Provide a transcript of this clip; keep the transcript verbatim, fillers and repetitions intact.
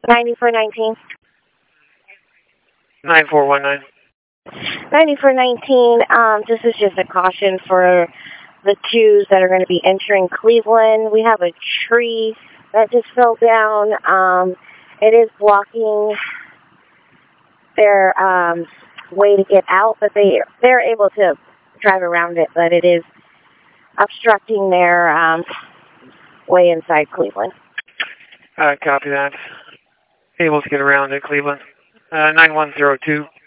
ninety-four nineteen. nine four one nine. ninety-four nineteen, um, this is just a caution for the Jews that are going to be entering Cleveland. We have a tree that just fell down. Um, it is blocking their um, way to get out, but they, they're able to drive around it, but it is obstructing their um, way inside Cleveland. Uh, copy that. Able to get around in Cleveland. Uh, nine one zero two.